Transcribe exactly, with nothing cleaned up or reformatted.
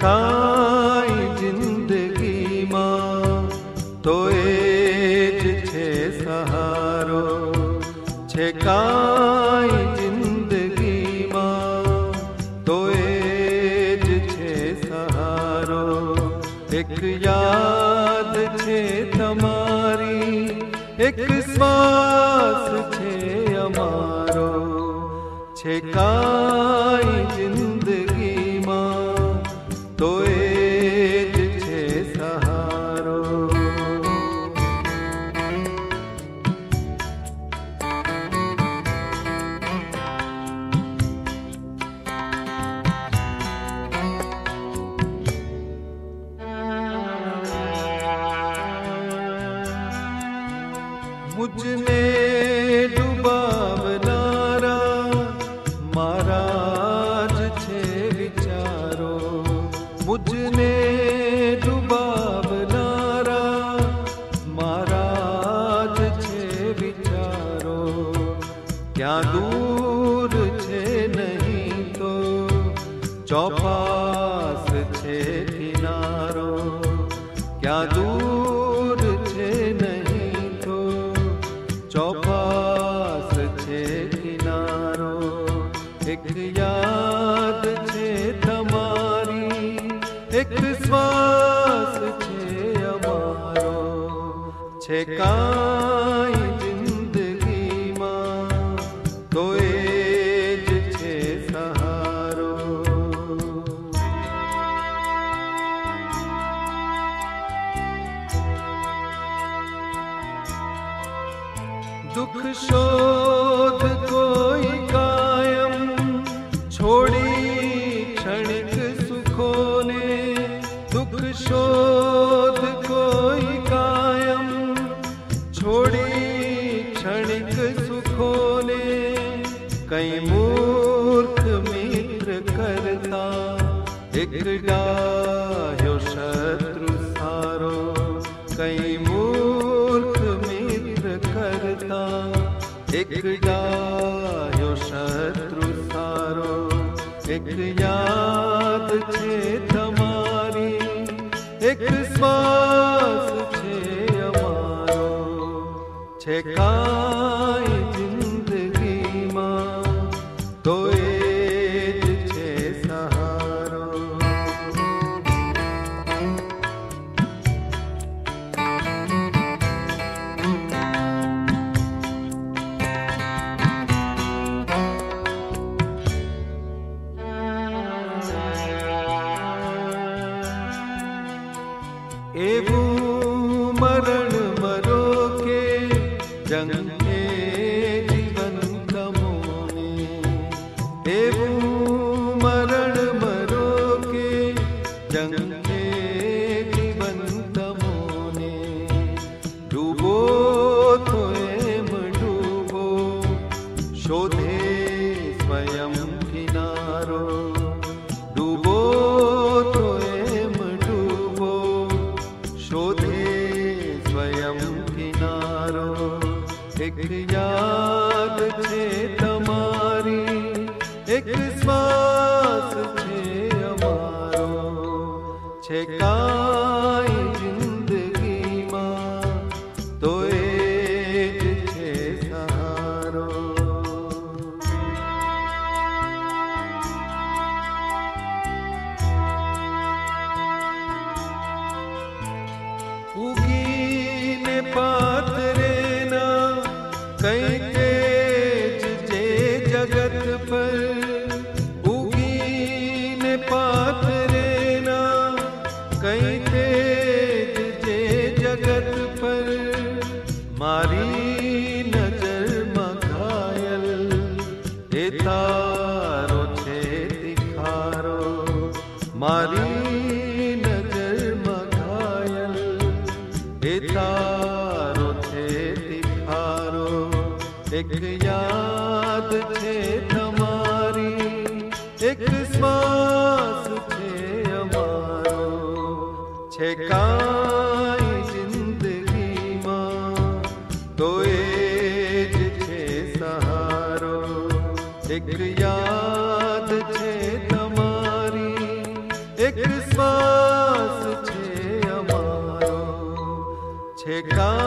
કાંઈ જિંદગીમાં તો એ જ છે સહારો છે. કાંઈ જિંદગીમાં તો એ જ છે સહારો. એક યાદ છે તમારી, એક શ્વાસ છે અમારો છે. કાંઈ જિંદગીમાં તો એ જ છે સહારો. મુજને ડૂબાવનારા મારા જ છે વિચારો. મુજને ડૂબાવનારા મારા જ છે વિચારો. ક્યાં દૂર છે નહીં તો ચોપાસ છે કિનારો. ક્યાં દૂર છે નહીં તો ચોપાસ છે કિનારો. એક યાદ છે તમારી, એક શ્વાસ છે અમારો છે. કાંઈ જિંદગીમાં તો એ જ છે સહારો. दुख शोध कोई कायम छोड़ी क्षणिक सुखों ने. दुख शोध कोई कायम छोड़ी क्षणिक सुखों ने. कई मूर्ख मित्र करता एक डाह्यो शत्रु सारो. कई मूर्ख मित्र करता एक डाह्यो शत्रु सारो. एक याद છે તમારી, એક શ્વાસ છે અમારો છે. કાંઈ જિંદગીમાં તો એ જ છે સહારો. એવું મરણ મરો કે જંગે જીવન તમોને. એવું મરણ મરો કે જંગે જીવન તમોને. ડૂબો તો એમ ડૂબો શોધે સ્વયં કિનારો. ડૂબો તો એમ ડૂબો શોધે સ્વયં કિનારો. એક યાદ છે તમારી, એક શ્વાસ છે અમારો છે. કાંઈ જિંદગીમાં તો એ જ છે સહારો. ઉગીને પાથરેના કઈ તેજ જે જગત પર. ઉગીને પાથરેના કઈ તેજ જે જગત પર. મારી નજરમાં ઘાયલ એ તારો છે તિખારો. મારી નજરમાં ઘાયલ એ તારો છે તિખારો. એક યાદ છે તમારી, એક શ્વાસ છે અમારો છે. કાંઈ જિંદગીમાં તો એ જ છે સહારો. એક યાદ છે તમારી, एक काम